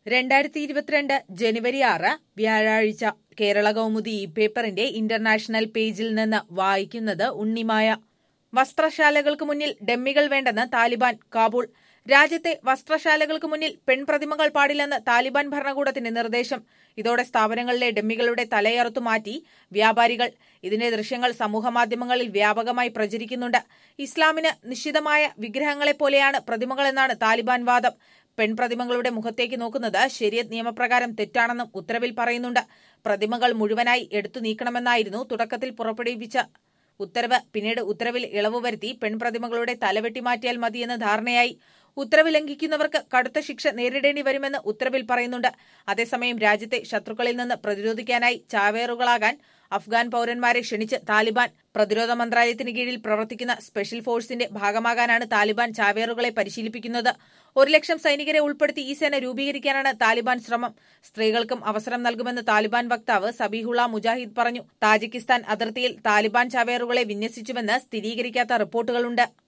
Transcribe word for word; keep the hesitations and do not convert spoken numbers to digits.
രണ്ടായിരത്തി ഇരുപത്തിരണ്ട് ജനുവരി ആറ് വ്യാഴാഴ്ച കേരള കൗമുദി ഈ പേപ്പറിന്റെ ഇന്റർനാഷണൽ പേജിൽ നിന്ന് വായിക്കുന്നത് ഉണ്ണിമായ. വസ്ത്രശാലകൾക്ക് മുന്നിൽ ഡമ്മികൾ വേണ്ടെന്ന് താലിബാൻ. കാബൂൾ. രാജ്യത്തെ വസ്ത്രശാലകൾക്ക് മുന്നിൽ പെൺപ്രതിമകൾ പാടില്ലെന്ന് താലിബാൻ ഭരണകൂടത്തിന്റെ നിർദ്ദേശം. ഇതോടെ സ്ഥാപനങ്ങളിലെ ഡമ്മികളുടെ തലയറുത്തു മാറ്റി വ്യാപാരികൾ. ഇതിന്റെ ദൃശ്യങ്ങൾ സമൂഹമാധ്യമങ്ങളിൽ വ്യാപകമായി പ്രചരിക്കുന്നുണ്ട്. ഇസ്ലാമിന് നിഷിദ്ധമായ വിഗ്രഹങ്ങളെപ്പോലെയാണ് പ്രതിമകളെന്നാണ് താലിബാൻ വാദം. പെൺപ്രതിമകളുടെ മുഖത്തേക്ക് നോക്കുന്നത് ശരിയത്ത് നിയമപ്രകാരം തെറ്റാണെന്നും ഉത്തരവിൽ പറയുന്നുണ്ട്. പ്രതിമകൾ മുഴുവനായി എടുത്തു നീക്കണമെന്നായിരുന്നു തുടക്കത്തിൽ പുറപ്പെടുവിച്ച ഉത്തരവ്. പിന്നീട് ഉത്തരവിൽ ഇളവ് വരുത്തി പെൺപ്രതിമകളുടെ തലവെട്ടി മാറ്റിയാൽ മതിയെന്ന് ധാരണയായി. ഉത്തരവ് ലംഘിക്കുന്നവർക്ക് കടുത്ത ശിക്ഷ നേരിടേണ്ടി വരുമെന്ന് ഉത്തരവിൽ പറയുന്നുണ്ട്. അതേസമയം രാജ്യത്തെ ശത്രുക്കളിൽ നിന്ന് പ്രതിരോധിക്കാനായി ചാവേറുകളാകാൻ അഫ്ഗാൻ പൌരന്മാരെ ക്ഷണിച്ച് താലിബാൻ. പ്രതിരോധ മന്ത്രാലയത്തിന് കീഴിൽ പ്രവർത്തിക്കുന്ന സ്പെഷ്യൽ ഫോഴ്സിന്റെ ഭാഗമാകാനാണ് താലിബാൻ ചാവേറുകളെ പരിശീലിപ്പിക്കുന്നത്. ഒരു ലക്ഷം സൈനികരെ ഉൾപ്പെടുത്തി ഈ സേന രൂപീകരിക്കാനാണ് താലിബാൻ ശ്രമം. സ്ത്രീകൾക്കും അവസരം നൽകുമെന്ന് താലിബാൻ വക്താവ് സബീഹുള്ള മുജാഹിദ് പറഞ്ഞു. താജിക്കിസ്ഥാൻ അതിർത്തിയിൽ താലിബാൻ ചാവേറുകളെ വിന്യസിച്ചുവെന്ന് സ്ഥിരീകരിക്കാത്ത റിപ്പോർട്ടുകളുണ്ട്.